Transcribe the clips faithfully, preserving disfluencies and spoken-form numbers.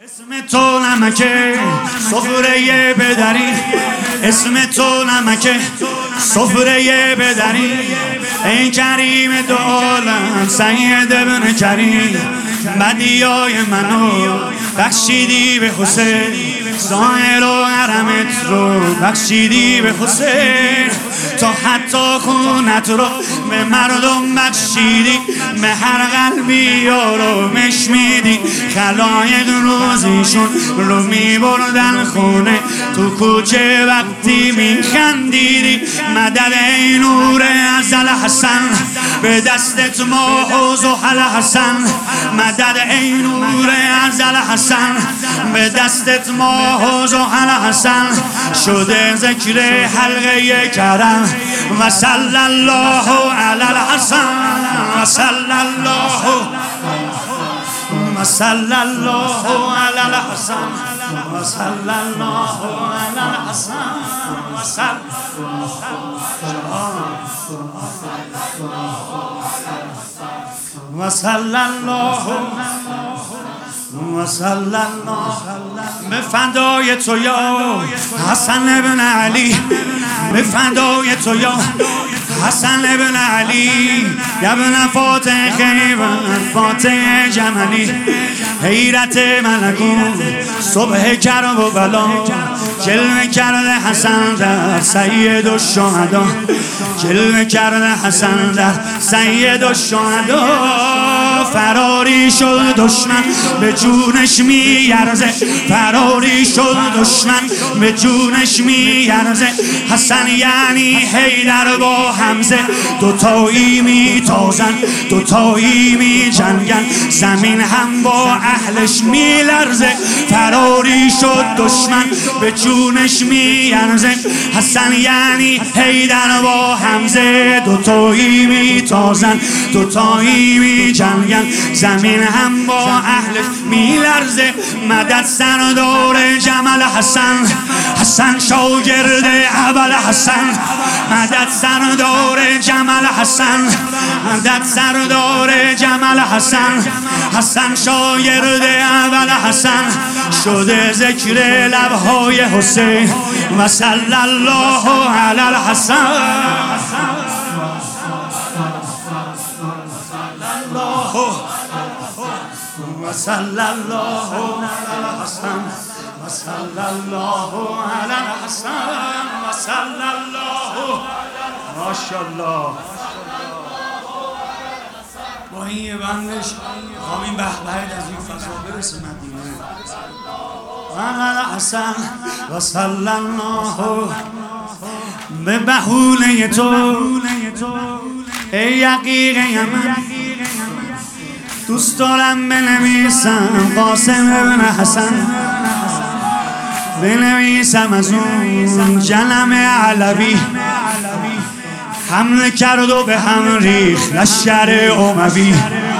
اسم تو نمکه سفره بدری، اسم تو نمکه سفره بدری، ای کریم دو عالم سید ابن کریم، بدیای منو بخشیدی به حسین، ظاهر و حرمت رو بخشیدی به حسین، تا حتی خونت رو به مردم بخشیدی، به هر قلبی آرامش میدی، خلایق روزیشون رو میبردن خونه، تو کوچه وقتی میخندیدی، مدد ای نور ازل حسن، به دستت ماه و زحل حسن، مدد ای نور ازل حسن، به دستت ماه و زحل حسن، شده ذکر حلقه کرم، و صلی الله علی الحسن، و صلی الله و صلی الله علی الحسن، و صلی الله علی الحسن، و صلی و صلی الله و صلی الله به فدای تو یا حسن ابن علی، به فدای تو یا حسن ابن علی، یا ابن فاتح خیبر فاتح جملی، حیرت ملکون صبح کرب و بلا، جلوه کرده حسن در سید الشهدا، جلوه کرده حسن در سید الشهدا، فراری شد دشمن به جونش میارزه، فراری شد دشمن به جونش میارزه، حسن یعنی حیدر با حمزه، دوتایی میتازن دوتایی میجنگن، زمین هم با اهلش میلرزه، فراری شد دشمن به جونش میارزه، حسن یعنی حیدر با حمزه، دوتایی میتازن دوتایی میجنگن، زمین هم با اهلش میلرزه، مدد سردار جمل حسن، حسن شاگرد ابل حسن، مدد سردار جمل حسن، مدد سردار جمل حسن، حسن شاگرد ابل حسن، شده ذکر لبهای حسین، و صلی الله علی الحسن، و صلی الله علی الحسن، و صلی الله علی الحسن، و صلی الله ماشاءالله. با این یه بندش خواهیم به بعد از این فضا برسه مدینه، علی الحسن و صلی الله به بهونه تو، ای یقیق یمن، دوست دارم بنویسم قاسم ابن حسن، بنویسم از اون جنم علوی، حمله کرد و به هم ریخت لشکر اموی،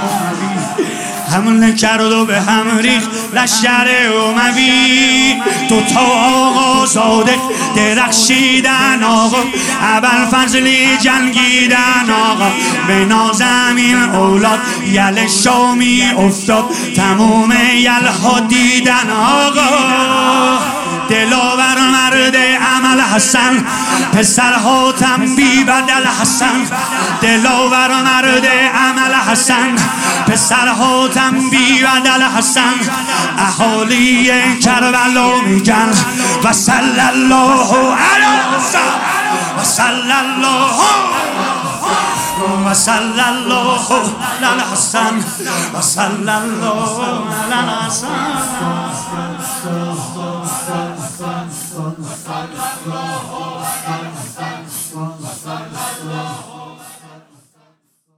حمله کرد و به هم ریخت لشکر اموی، دوتا آقا زاده درخشیدن آقا، ابوالفضلی جنگیدن آقا، به نازمین اولاد یل شامی افتاد، تموم یلها دیدن آقا، دلاور مرد عمل حسن، پسرها تنبی بدل حسن، دلاور مرد عمل حسن، پسرها تنبی بدل حسن، اهالی کربلا میگن و صلی الله علی الحسن، و صلی الله و صلی الله علی الحسن، و صلی الله علی الحسن.